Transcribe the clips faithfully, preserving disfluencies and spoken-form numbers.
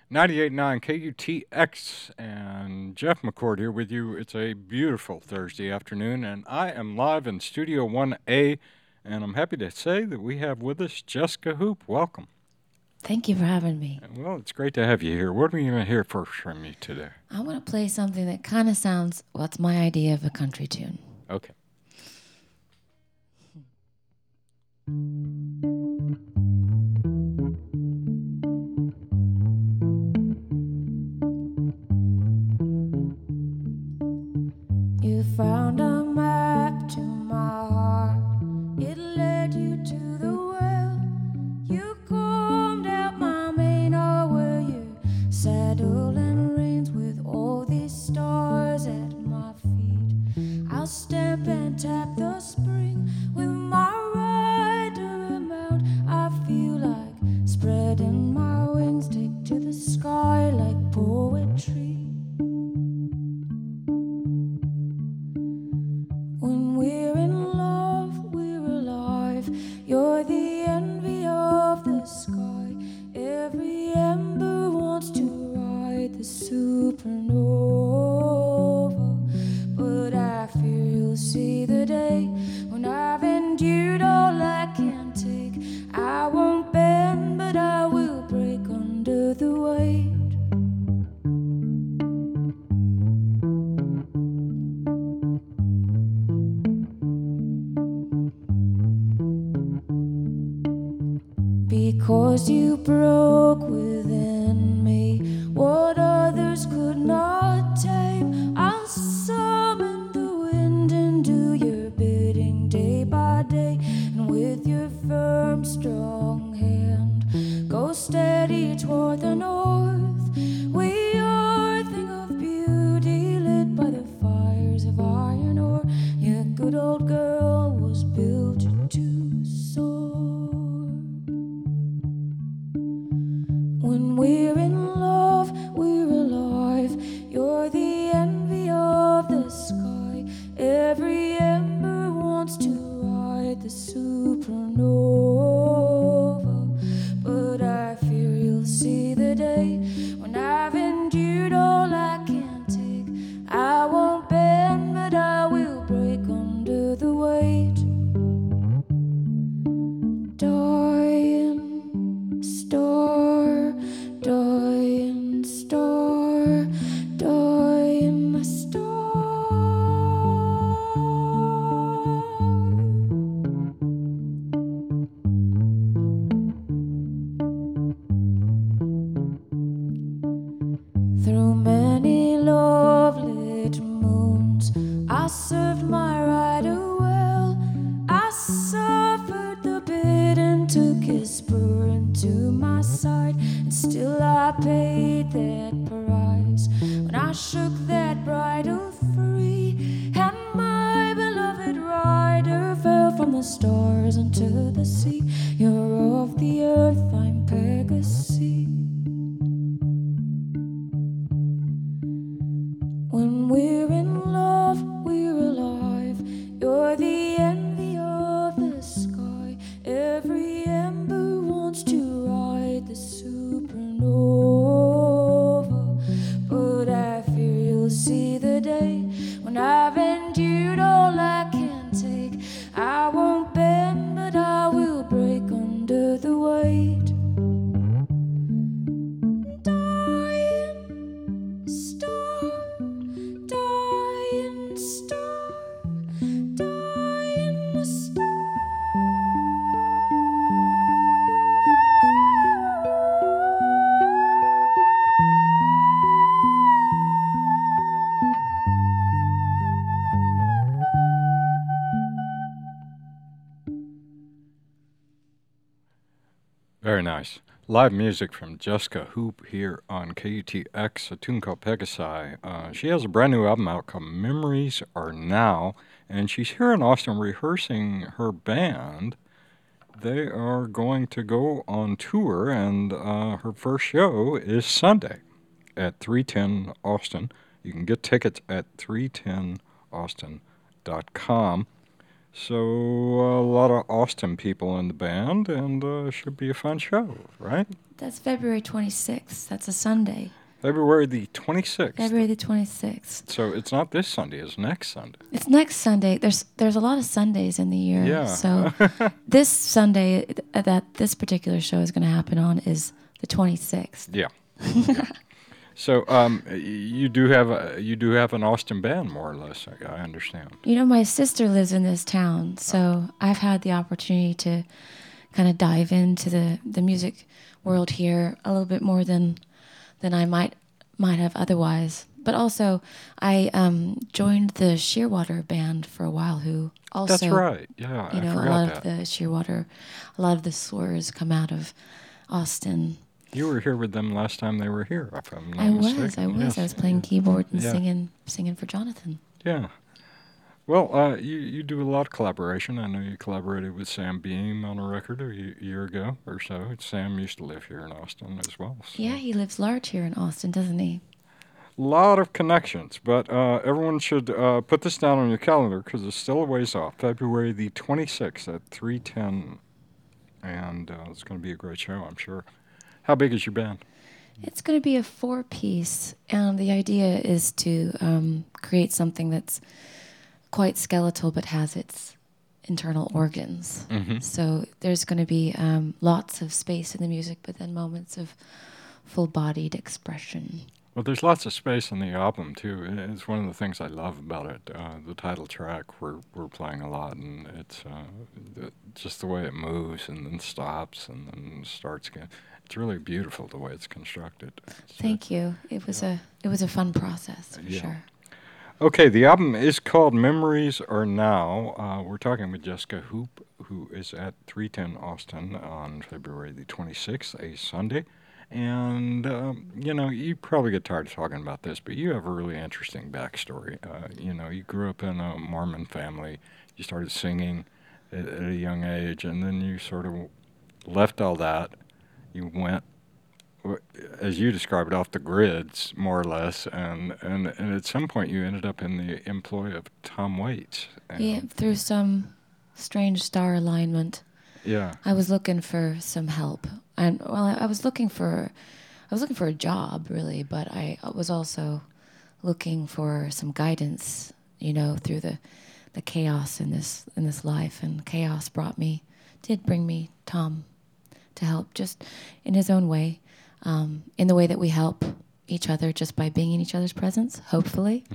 ninety-eight point nine K U T X and Jeff McCord here with you. It's a beautiful Thursday afternoon, and I am live in Studio one A, and I'm happy to say that we have with us Jessica Hoop. Welcome. Thank you for having me. Well, it's great to have you here. What are we going to hear first from you today? I want to play something that kind of sounds, well, it's my idea of a country tune. Okay. You found a map to my heart. It led you to the well. You combed out my Maynard where you saddle and reins with all these stars at my feet. I'll stamp and tap the spring with my rider mount. I feel like spreading my wings, take to the sky like poetry. When we're in love, we're alive. You're the envy of the sky. Every ember wants to ride the supernova. But I fear you'll see the day when I've endured all I can take. I won't bend, but I will break under the weight. Because you broke within me what others could not tame. I'll summon the wind and do your bidding day by day. And with your firm, strong hand, go steady toward the north. We are a thing of beauty lit by the fires of iron ore. Your good old girl was built to soar. When we're in love, we're alive. You're the envy of the sky. Every ember wants to ride the supernova. But I fear you'll see the day when I've endured all I can take. I won't bend, but I will break under the weight. Dying star, dying star, dying star. Through many love-lit moons, I served my rider well. I suffered the bit and took his spur into my side, and still I paid that price when I shook that bridle free, and my beloved rider fell from the stars into the sea. You're of the earth, I'm Pegasus. When we're in love, we're alive. You're the envy of the sky. Every ember wants to ride the supernova. But I fear you'll see the day when I've endured all I can take. I won't bend, but I will break under the weight. Dying star, dying star, dying star. Very nice. Live music from Jessica Hoop here on K U T X, a tune called Pegasi. Uh, she has a brand new album out called Memories Are Now, and she's here in Austin rehearsing her band. They are going to go on tour, and uh, her first show is Sunday at three ten Austin. You can get tickets at three ten austin dot com. So a lot of Austin people in the band, and uh, should be a fun show, right? That's February twenty-sixth. That's a Sunday. February the twenty-sixth. February the twenty-sixth. So it's not this Sunday, it's next Sunday. It's next Sunday. There's there's a lot of Sundays in the year. Yeah. So this Sunday th- that this particular show is going to happen on is the twenty-sixth. Yeah. Yeah. So um, y- you do have a, you do have an Austin band, more or less. I, I understand. You know, my sister lives in this town, so I've had the opportunity to kind of dive into the, the music world here a little bit more than than I might might have otherwise. But also, I um, joined the Shearwater band for a while, who also That's right. Yeah, you I know, a forgot lot that. of the Shearwater, a lot of the slurs come out of Austin. You were here with them last time they were here, if I'm not I mistaken. was, I was, Yes. I was playing keyboard and Yeah. singing, singing for Jonathan. Yeah. Well, uh, you, you do a lot of collaboration. I know you collaborated with Sam Beam on a record a y- year ago or so. Sam used to live here in Austin as well. So. Yeah, he lives large here in Austin, doesn't he? Lot of connections, but uh, everyone should uh, put this down on your calendar because it's still a ways off. February the twenty-sixth at three ten, and uh, it's going to be a great show, I'm sure. How big is your band? It's going to be a four-piece, and the idea is to um, create something that's quite skeletal but has its internal organs. Mm-hmm. So there's going to be um, lots of space in the music, but then moments of full-bodied expression. Well, there's lots of space on the album too. I- It's one of the things I love about it. Uh, the title track we're we're playing a lot, and it's uh, the, just the way it moves and then stops and then starts again. It's really beautiful the way it's constructed. It's, uh, Thank you. It was a it was a fun process for Yeah. sure. Okay, the album is called Memories Are Now. Uh, we're talking with Jessica Hoop, who is at three ten Austin on February the twenty-sixth, a Sunday. And, um, you know, you probably get tired of talking about this, but you have a really interesting backstory. Uh, you know, you grew up in a Mormon family, you started singing at, at a young age, and then you sort of left all that. You went, w- as you described, off the grids, more or less, and, and, and at some point you ended up in the employ of Tom Waits. Yeah, And- through some strange star alignment, yeah. I was looking for some help. And well, I, I was looking for, I was looking for a job really, but I was also looking for some guidance, you know, through the, the chaos in this in this life. And chaos brought me, did bring me Tom, to help just in his own way, um, in the way that we help each other just by being in each other's presence, hopefully.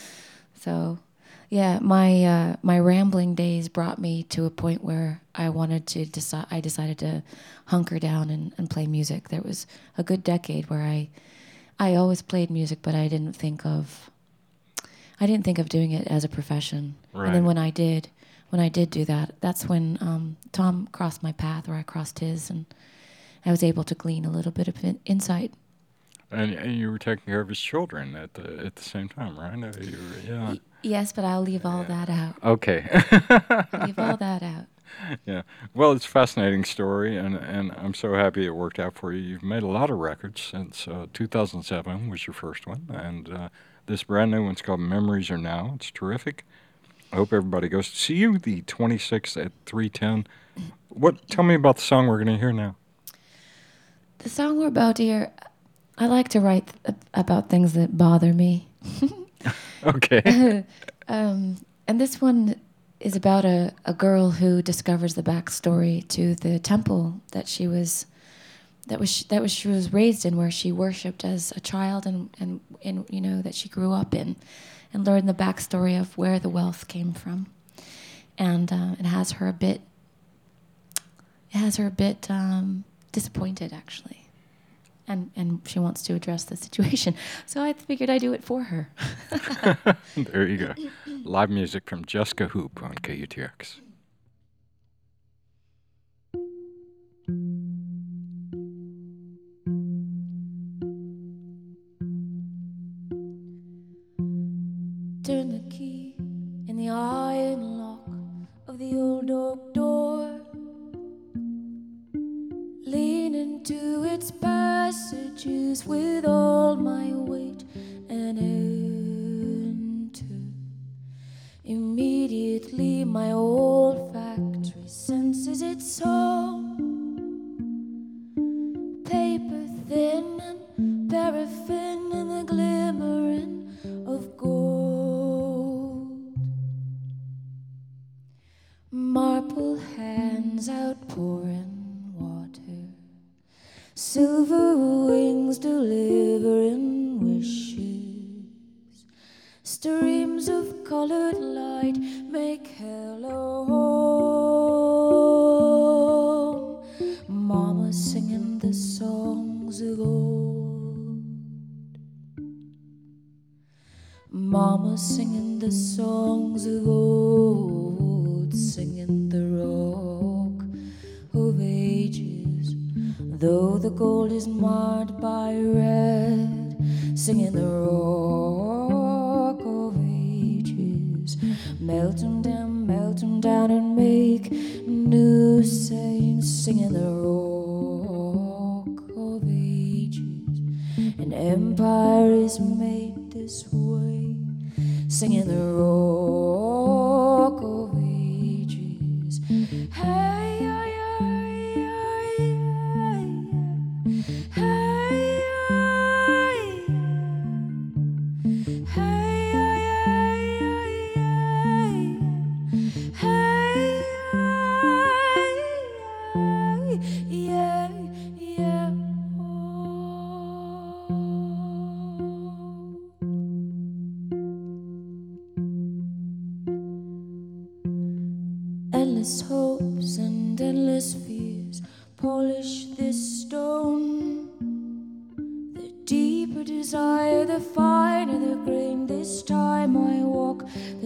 So, yeah, my uh, my rambling days brought me to a point where I wanted to decide. I decided to hunker down and, and play music. There was a good decade where I I always played music, but I didn't think of I didn't think of doing it as a profession. And then Right. when I did, when I did do that, that's when um, Tom crossed my path, or I crossed his, and I was able to glean a little bit of in- insight. And, and you were taking care of his children at the at the same time, right? Uh, you were- yeah. Yes, but I'll leave all that out. Okay. Leave all that out. Yeah. Well, it's a fascinating story, and, and I'm so happy it worked out for you. You've made a lot of records since uh, two thousand seven was your first one, and uh, this brand new one's called Memories Are Now. It's terrific. I hope everybody goes to see you the twenty-sixth at three ten. What? Tell me about the song we're going to hear now. The song we're about to hear, I like to write th- about things that bother me. Okay. Um, and this one is about a, a girl who discovers the backstory to the temple that she was that was that was she was raised in, where she worshipped as a child, and and, and you know that she grew up in, and learned the backstory of where the wealth came from, and uh, it has her a bit it has her a bit um, disappointed actually. And, and she wants to address the situation. So I figured I'd do it for her. There you go. Live music from Jessica Hoop on K U T X. Turn the key in the iron lock of the old oak door. Lean into its passages with all my weight and enter. Immediately my old Mama singing the songs of old, singing the rock of ages. Though the gold is marred by red, singing the rock of ages. Melt 'em down, melt 'em down and make new saints, singing the rock of ages. An empire is made this way, singing the rock of ages. Hey, hey, hey, hey, hey, hey, hey, yeah, yeah. Endless hopes and endless fears polish this stone. The deeper desire, the finer the grain. This time I walk the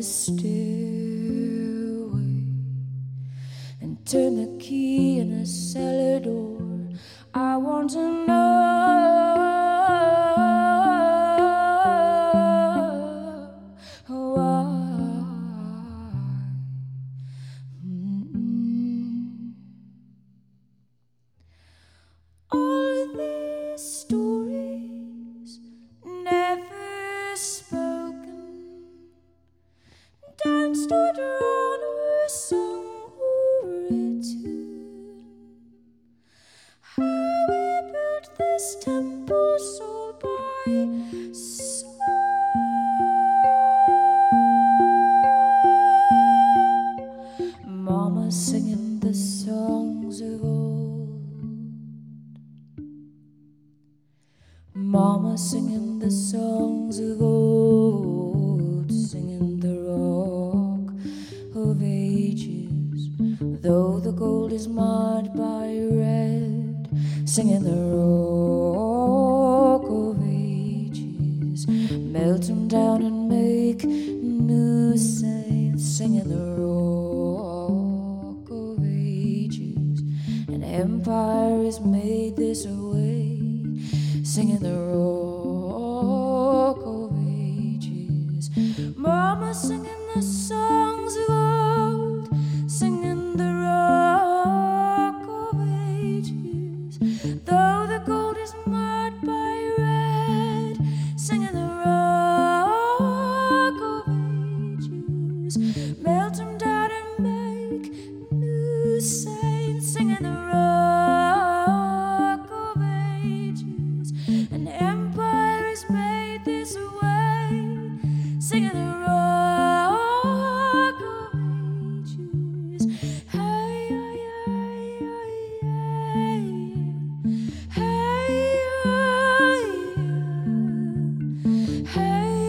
stairway and turn the key in the cellar door. I want to know why. Mm-mm. All these stories never spoken, danced or drawn or sung or written. How we built this temple soul by soul. Mama singing the songs of old. Mama singing the songs of old, singing the rock of ages. Though the gold is marred by red, singing the rock of ages. Melt 'em down and make new saints, singing the rock of ages. An empire is made this way, singing the rock of ages. Mama singing the songs of old, singing the rock of ages. Though the gold is marred by red, singing the rock of ages. Melt 'em down and make new saints, singing the rock of ages. An empire is made this way, singing the rock of ages. Hey, hey, hey, hey, hey,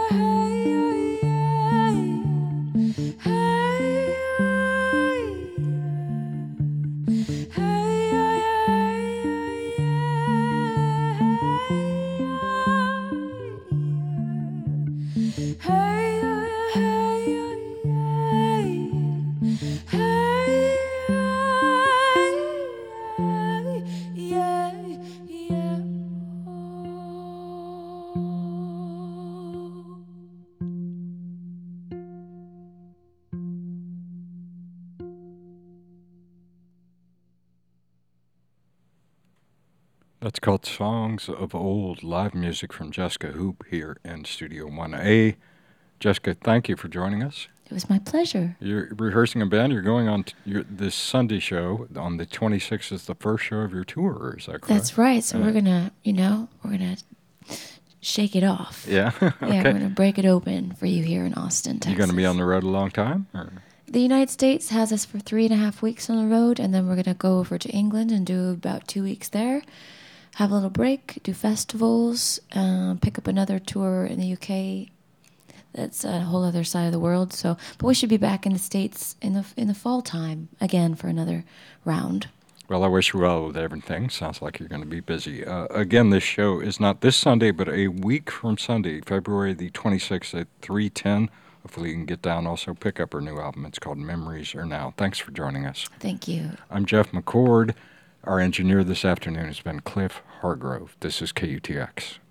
That's called Songs of Old, live music from Jessica Hoop here in Studio one A. Jessica, thank you for joining us. It was my pleasure. You're rehearsing a band. You're going on t- your, this Sunday show on the twenty-sixth is the first show of your tour. Is that correct? That's right. So Uh, we're going to, you know, we're going to shake it off. Yeah. Yeah, Okay. we're going to break it open for you here in Austin, Texas. You going to be on the road a long time? Or? The United States has us for three and a half weeks on the road, and then we're going to go over to England and do about two weeks there. Have a little break, do festivals, um, pick up another tour in the U K. That's a whole other side of the world. So, but we should be back in the States in the in the fall time again for another round. Well, I wish you well with everything. Sounds like you're going to be busy. Uh, again, this show is not this Sunday, but a week from Sunday, February the twenty-sixth at three ten. Hopefully you can get down, also pick up her new album. It's called Memories Are Now. Thanks for joining us. Thank you. I'm Jeff McCord. Our engineer this afternoon has been Cliff Hargrove. This is K U T X.